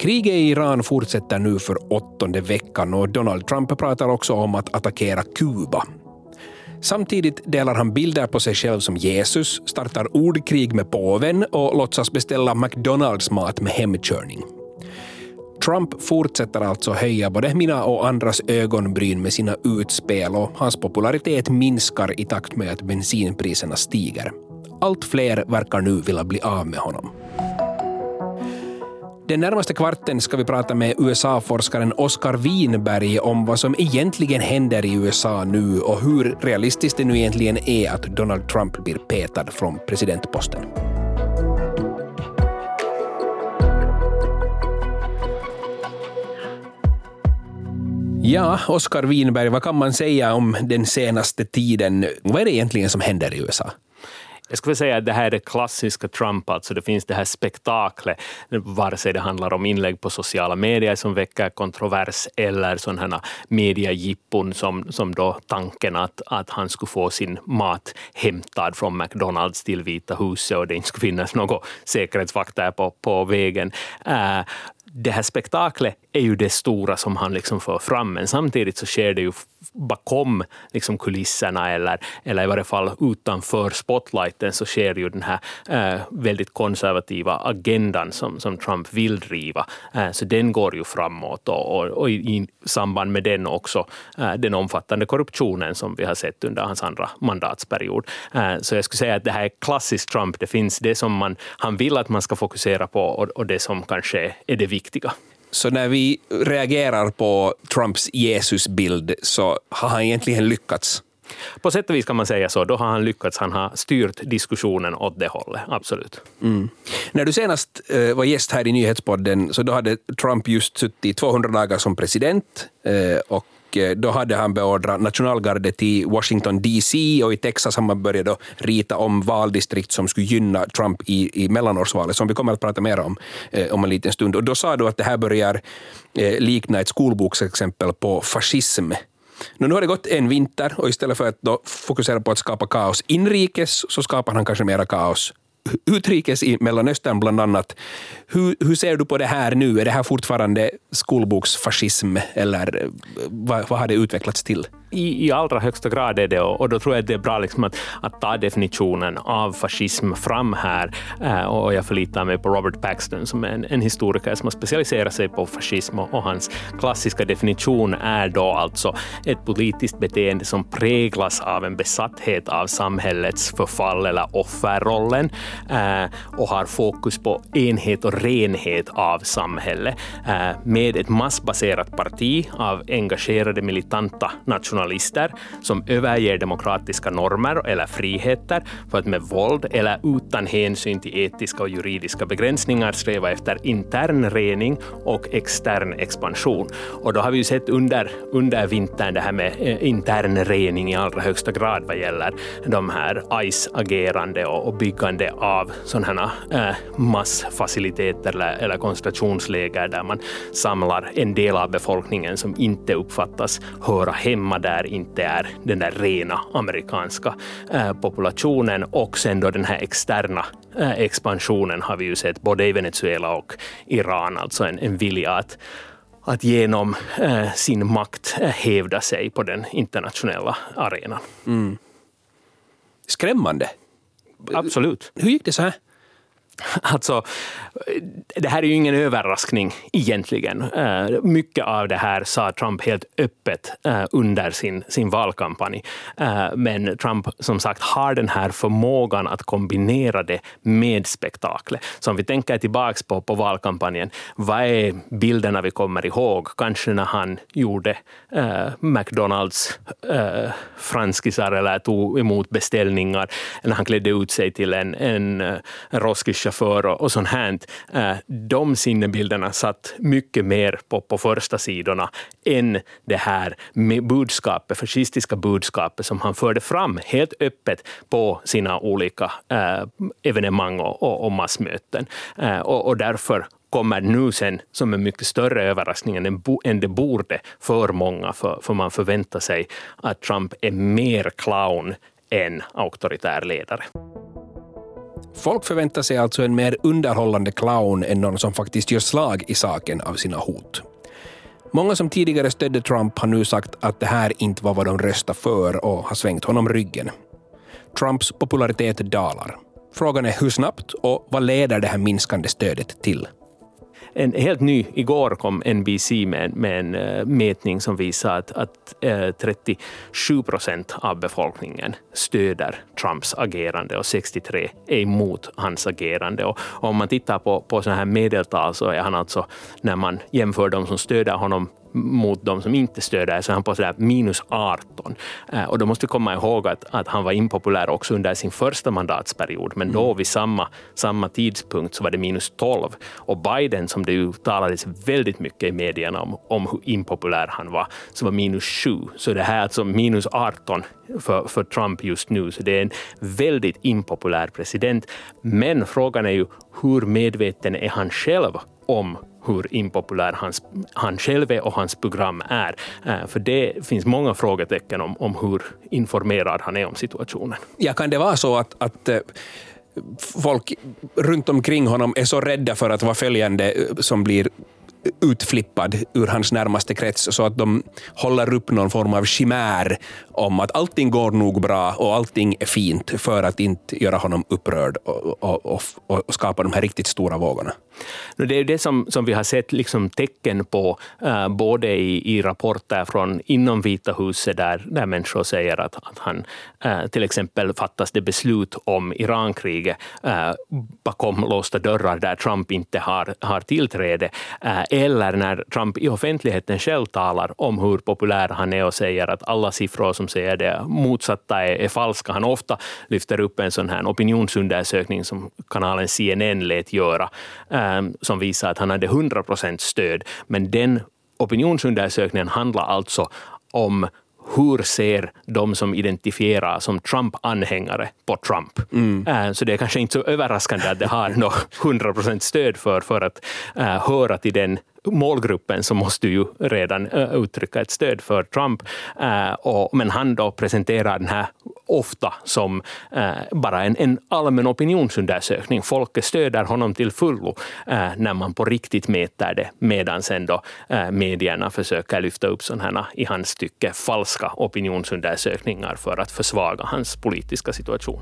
Kriget i Iran fortsätter nu för 8:e veckan och Donald Trump pratar också om att attackera Kuba. Samtidigt delar han bilder på sig själv som Jesus, startar ordkrig med påven och låtsas beställa McDonalds-mat med hemkörning. Trump fortsätter alltså höja både mina och andras ögonbryn med sina utspel och hans popularitet minskar i takt med att bensinpriserna stiger. Allt fler verkar nu vilja bli av med honom. Den närmaste kvarten ska vi prata med USA-forskaren Oscar Winberg om vad som egentligen händer i USA nu och hur realistiskt det nu egentligen är att Donald Trump blir petad från presidentposten. Ja, Oscar Winberg, vad kan man säga om den senaste tiden? Vad är det egentligen som händer i USA? Jag skulle säga att det här är det klassiska Trump, alltså det finns det här spektaklet, vare sig det handlar om inlägg på sociala medier som väcker kontrovers eller sådana mediejippon som då tanken att han skulle få sin mat hämtad från McDonalds till Vita huset och det inte skulle finnas något säkerhetsvakter på vägen. Det här spektaklet är ju det stora som han liksom för fram, men samtidigt så sker det ju bakom liksom kulisserna eller i varje fall utanför spotlighten så sker ju den här väldigt konservativa agendan som Trump vill driva. Så den går ju framåt och i samband med den också den omfattande korruptionen som vi har sett under hans andra mandatsperiod. Så jag skulle säga att det här är klassiskt Trump. Det finns det som han vill att man ska fokusera på och det som kanske är det viktiga. Så när vi reagerar på Trumps Jesusbild så har han egentligen lyckats? På sätt och vis kan man säga så. Då har han lyckats. Han har styrt diskussionen åt det hållet. Absolut. Mm. När du senast var gäst här i Nyhetspodden så då hade Trump just suttit 200 dagar som president och då hade han beordrat nationalgardet till Washington DC och i Texas har man börjat rita om valdistrikt som skulle gynna Trump i mellanårsvalet som vi kommer att prata mer om en liten stund. Och då sa du att det här börjar likna ett skolboksexempel på fascism. Nu har det gått en vinter och istället för att då fokusera på att skapa kaos inrikes så skapar han kanske mera kaos utrikes i Mellanöstern bland annat. Hur ser du på det här nu? Är det här fortfarande skolboksfascism eller vad har det utvecklats till? I allra högsta grad är det och då tror jag att det är bra liksom att ta definitionen av fascism fram här och jag förlitar mig på Robert Paxton som är en historiker som har specialiserat sig på fascism och hans klassiska definition är då alltså ett politiskt beteende som präglas av en besatthet av samhällets förfall eller offerrollen och har fokus på enhet och renhet av samhället med ett massbaserat parti av engagerade militanta nationalister som överger demokratiska normer eller friheter för att med våld eller utan hänsyn till etiska och juridiska begränsningar sträva efter intern rening och extern expansion. Och då har vi ju sett under vintern det här med intern rening i allra högsta grad vad gäller de här ICE-agerande och byggande av sådana massfaciliteter eller koncentrationsläger där man samlar en del av befolkningen som inte uppfattas höra hemma där inte är den där rena amerikanska populationen och sen då den här externa expansionen har vi ju sett både i Venezuela och Iran, alltså en vilja att genom sin makt hävda sig på den internationella arenan. Mm. Skrämmande. Absolut. Hur gick det så här? Alltså, det här är ju ingen överraskning egentligen. Mycket av det här sa Trump helt öppet under sin valkampanj. Men Trump som sagt har den här förmågan att kombinera det med spektaklet. Så om vi tänker tillbaka på valkampanjen, vad är bilderna vi kommer ihåg? Kanske när han gjorde McDonalds franskisar eller tog emot beställningar eller han klädde ut sig till en roskischaufför och sånt här. De sinnebilderna satt mycket mer på första sidorna än det här med budskapet, fascistiska budskapet som han förde fram helt öppet på sina olika evenemang och massmöten. Och därför kommer nu sen som en mycket större överraskning än det borde för många, för man förväntar sig att Trump är mer clown än auktoritär ledare. Folk förväntar sig alltså en mer underhållande clown än någon som faktiskt gör slag i saken av sina hot. Många som tidigare stödde Trump har nu sagt att det här inte var vad de röstade för och har svängt honom ryggen. Trumps popularitet dalar. Frågan är hur snabbt och vad leder det här minskande stödet till? En helt ny, igår kom NBC med en mätning som visar att 37% av befolkningen stöder Trumps agerande och 63% är emot hans agerande. Och om man tittar på sådana här medeltal så är han alltså, när man jämför de som stöder honom mot de som inte stöder, så är han på sådär -18. Och då måste vi komma ihåg att han var impopulär också under sin första mandatsperiod, men då vid samma tidpunkt så var det -12. Och Biden, som det ju talades väldigt mycket i medierna om hur impopulär han var, så var -7. Så det här är alltså -18 för Trump just nu. Så det är en väldigt impopulär president. Men frågan är ju, hur medveten är han själv om hur impopulär han själv är och hans program är. För det finns många frågetecken om hur informerad han är om situationen. Ja, kan det vara så att folk runt omkring honom är så rädda för att vara följande som blir utflippad ur hans närmaste krets, så att de håller upp någon form av chimär om att allting går nog bra och allting är fint, för att inte göra honom upprörd och skapa de här riktigt stora vågorna? Det är det som vi har sett liksom tecken på både i rapporter från inom Vita huset där människor säger att han till exempel fattas det beslut om Irankriget bakom låsta dörrar där Trump inte har tillträde, eller när Trump i offentligheten själv talar om hur populär han är och säger att alla siffror som säger det motsatta är falska. Han ofta lyfter upp en sån här opinionsundersökning som kanalen CNN lät göra, som visar att han hade 100% stöd. Men den opinionsundersökningen handlar alltså om hur ser de som identifierar som Trump-anhängare på Trump. Så det är kanske inte så överraskande att det har 100% stöd för att höra till den målgruppen, så måste ju redan uttrycka ett stöd för Trump. Men han då presenterar den här ofta som bara en allmän opinionsundersökning. Folket stöder honom till fullo när man på riktigt mäter det, medan sen då medierna försöker lyfta upp sådana här, i hans tycke, falska opinionsundersökningar för att försvaga hans politiska situation.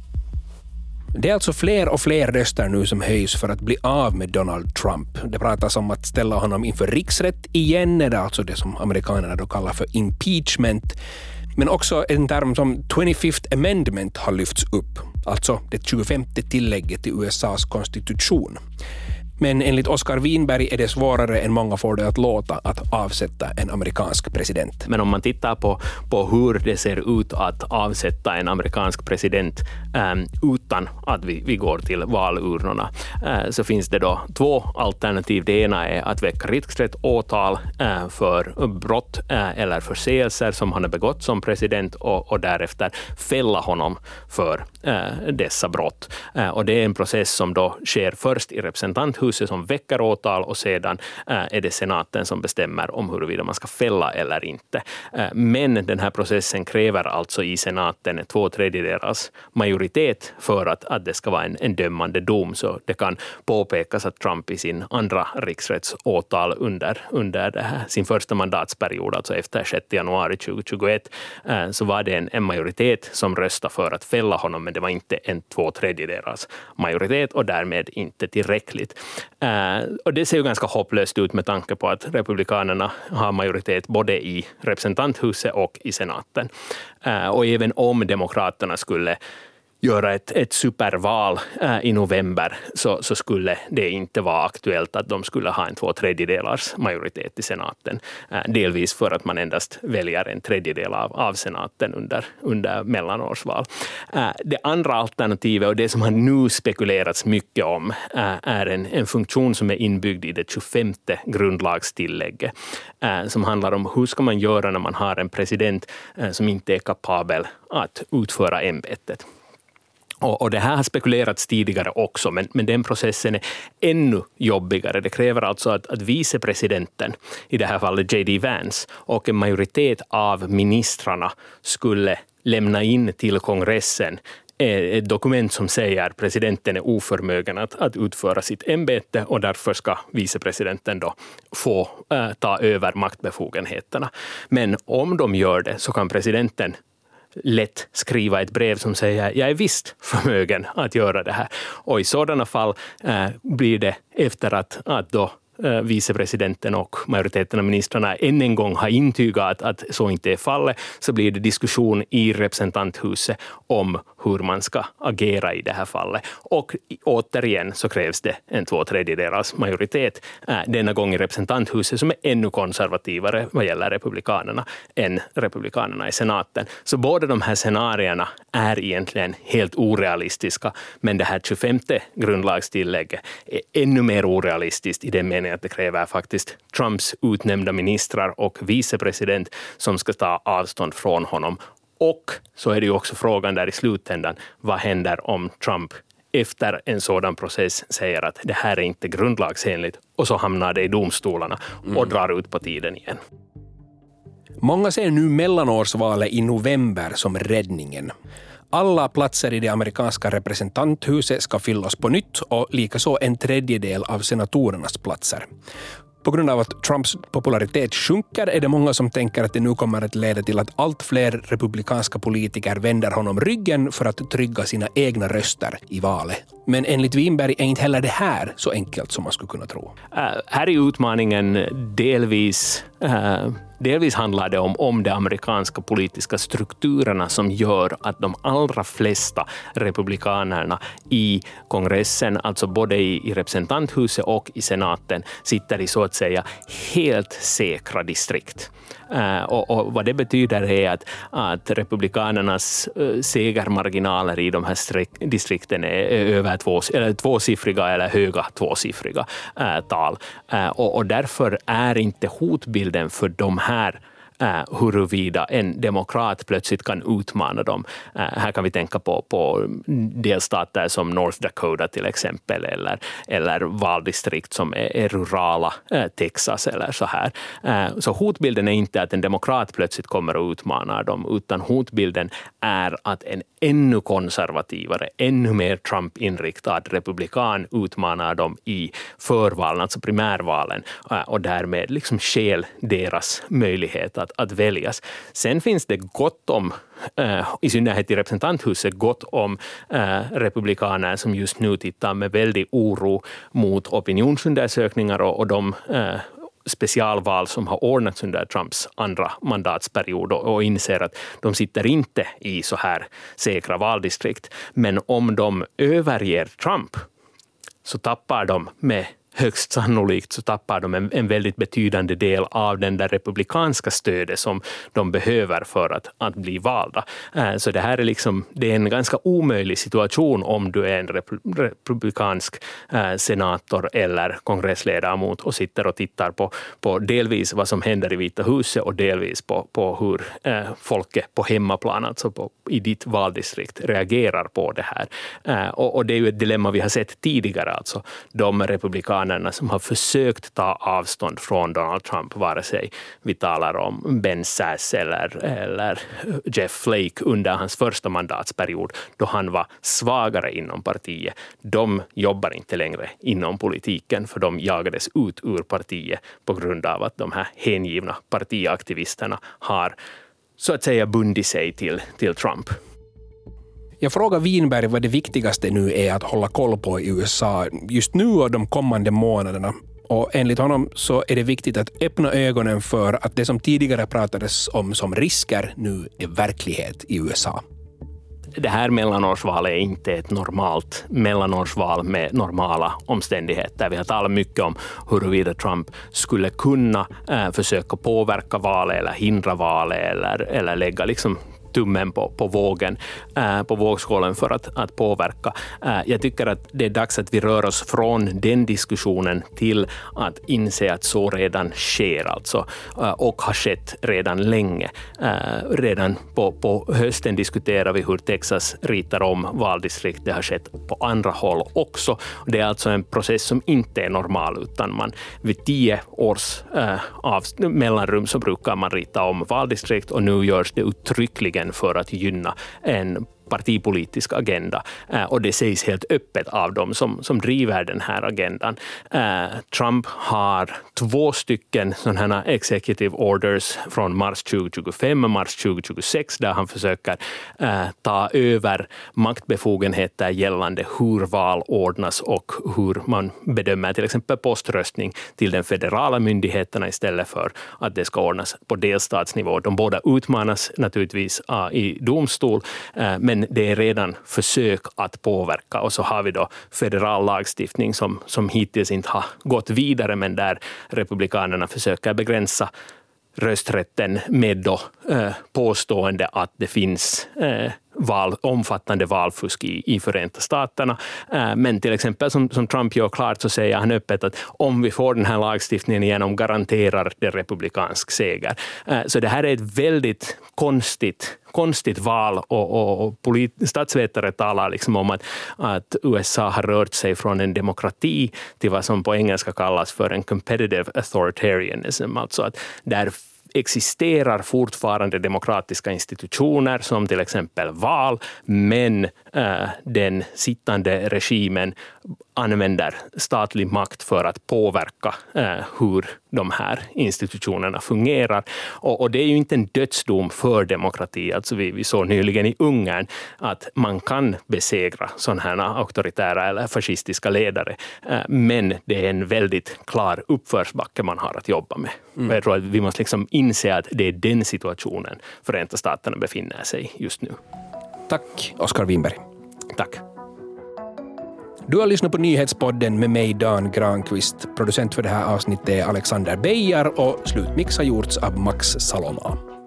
Det är alltså fler och fler röster nu som höjs för att bli av med Donald Trump. Det pratas om att ställa honom inför riksrätt igen, är det alltså det som amerikanerna då kallar för impeachment. Men också en term som 25th Amendment har lyfts upp, alltså det 25:e tillägget till USAs konstitution. Men enligt Oscar Winberg är det svårare än många får det att låta att avsätta en amerikansk president. Men om man tittar på hur det ser ut att avsätta en amerikansk president utan att vi går till valurnorna, så finns det då två alternativ. Det ena är att väcka riksrätt åtal för brott eller förseelser som han har begått som president och därefter fälla honom för dessa brott. Och det är en process som då sker först i representanthuset som väcker åtal, och sedan är det senaten som bestämmer om huruvida man ska fälla eller inte. Men den här processen kräver alltså i senaten 2/3 majoritet för att det ska vara en dömande dom. Så det kan påpekas att Trump i sin andra riksrättsåtal under det här, sin första mandatsperiod, alltså efter 6 januari 2021, så var det en majoritet som röstade för att fälla honom, men det var inte en 2/3 majoritet och därmed inte tillräckligt. Och det ser ju ganska hopplöst ut med tanke på att republikanerna har majoritet både i representanthuset och i senaten. Och även om demokraterna skulle göra ett superval i november, så skulle det inte vara aktuellt att de skulle ha en 2/3 majoritet i senaten. Delvis för att man endast väljer en tredjedel av senaten under mellanårsval. Det andra alternativet, och det som har nu spekulerats mycket om, är en funktion som är inbyggd i det 25:e grundlagstillägget, som handlar om hur ska man göra när man har en president som inte är kapabel att utföra ämbetet. Och det här har spekulerats tidigare också, men den processen är ännu jobbigare. Det kräver alltså att vicepresidenten, i det här fallet J.D. Vance, och en majoritet av ministrarna skulle lämna in till kongressen ett dokument som säger att presidenten är oförmögen att utföra sitt ämbete och därför ska vicepresidenten då få ta över maktbefogenheterna. Men om de gör det så kan presidenten lätt skriva ett brev som säger jag är visst förmögen att göra det här. Och i sådana fall blir det efter att då vicepresidenten och majoriteten av ministrarna än en gång har intygat att så inte är fallet, så blir det diskussion i representanthuset om hur man ska agera i det här fallet. Och återigen så krävs det en 2/3 majoritet, denna gång i representanthuset som är ännu konservativare vad gäller republikanerna än republikanerna i senaten. Så båda de här scenarierna är egentligen helt orealistiska, men det här 25:e grundlagstillägget är ännu mer orealistiskt i den meningen att det kräver faktiskt Trumps utnämnda ministrar och vicepresident som ska ta avstånd från honom. Och så är det ju också frågan där i slutändan, vad händer om Trump efter en sådan process säger att det här är inte grundlagsenligt och så hamnar det i domstolarna och drar ut på tiden igen. Många ser nu mellanårsvalet i november som räddningen. Alla platser i det amerikanska representanthuset ska fyllas på nytt och likaså en tredjedel av senatorernas platser. På grund av att Trumps popularitet sjunker är det många som tänker att det nu kommer att leda till att allt fler republikanska politiker vänder honom ryggen för att trygga sina egna röster i valet. Men enligt Winberg är inte heller det här så enkelt som man skulle kunna tro. Här är utmaningen delvis handlar det om de amerikanska politiska strukturerna som gör att de allra flesta republikanerna i kongressen, alltså både i representanthuset och i senaten, sitter i så att säga helt säkra distrikt. Och vad det betyder är att republikanernas segermarginaler i de här distrikten är över tvåsiffriga eller höga tvåsiffriga tal. Och därför är inte hotbilden för de här huruvida en demokrat plötsligt kan utmana dem. Här kan vi tänka på delstater som North Dakota till exempel, eller valdistrikt som är rurala Texas eller så här. Så hotbilden är inte att en demokrat plötsligt kommer att utmana dem, utan hotbilden är att en ännu konservativare, ännu mer Trump-inriktad republikan utmanar dem i förvalen, alltså primärvalen, och därmed liksom skäl deras möjlighet att väljas. Sen finns det gott om, i synnerhet i representanthuset, gott om republikaner som just nu tittar med väldigt oro mot opinionsundersökningar och de specialval som har ordnats under Trumps andra mandatsperiod och inser att de sitter inte i så här säkra valdistrikt. Men om de överger Trump så tappar de högst sannolikt så tappar de en väldigt betydande del av den där republikanska stödet som de behöver för att bli valda. Så det här är det är en ganska omöjlig situation om du är en republikansk senator eller kongressledamot och sitter och tittar på delvis vad som händer i Vita huset och delvis på hur folket på hemmaplan, alltså i ditt valdistrikt, reagerar på det här. Och det är ju ett dilemma vi har sett tidigare, alltså de republikaner som har försökt ta avstånd från Donald Trump, vare sig vi talar om Ben Sasse eller Jeff Flake under hans första mandatsperiod då han var svagare inom partiet. De jobbar inte längre inom politiken för de jagades ut ur partiet på grund av att de här hängivna partiaktivisterna har så att säga bundit sig till Trump. Jag frågar Winberg vad det viktigaste nu är att hålla koll på i USA just nu och de kommande månaderna. Och enligt honom så är det viktigt att öppna ögonen för att det som tidigare pratades om som risker nu är verklighet i USA. Det här mellanårsvalet är inte ett normalt mellanårsval med normala omständigheter. Vi har talat mycket om huruvida Trump skulle kunna försöka påverka valet eller hindra valet eller lägga tummen på vågen, på vågskålen för att påverka. Jag tycker att det är dags att vi rör oss från den diskussionen till att inse att så redan sker alltså, och har skett redan länge. Redan på hösten diskuterar vi hur Texas ritar om valdistrikt. Det har skett på andra håll också. Det är alltså en process som inte är normal, utan man vid 10 års mellanrum så brukar man rita om valdistrikt och nu görs det uttryckligen för att gynna en partipolitisk agenda. Och det sägs helt öppet av dem som driver den här agendan. Trump har 2 stycken sådana executive orders från mars 2025 och mars 2026 där han försöker ta över maktbefogenheter gällande hur val ordnas och hur man bedömer till exempel poströstning till den federala myndigheterna istället för att det ska ordnas på delstatsnivå. De båda utmanas naturligtvis i domstol, men det är redan försök att påverka. Och så har vi då federal lagstiftning som hittills inte har gått vidare, men där republikanerna försöker begränsa rösträtten med då påstående att det finns omfattande valfusk i Förenta staterna. Men till exempel som Trump gör klart så säger han öppet att om vi får den här lagstiftningen igenom garanterar det republikansk seger. Så det här är ett väldigt konstigt val och statsvetare talar liksom om att USA har rört sig från en demokrati till vad som på engelska kallas för en competitive authoritarianism, alltså att där existerar fortfarande demokratiska institutioner som till exempel val, men den sittande regimen använder statlig makt för att påverka hur de här institutionerna fungerar. Och det är ju inte en dödsdom för demokrati. Alltså vi såg nyligen i Ungern att man kan besegra sådana här auktoritära eller fascistiska ledare, men det är en väldigt klar uppförsbacke man har att jobba med. Och jag tror att vi måste liksom inse att det är den situationen Förenta staterna befinner sig just nu. Tack, Oskar Winberg. Tack. Du har lyssnat på Nyhetspodden med mig, Dan Granqvist. Producent för det här avsnittet är Alexander Beijer och slutmix har gjorts av Max Saloma.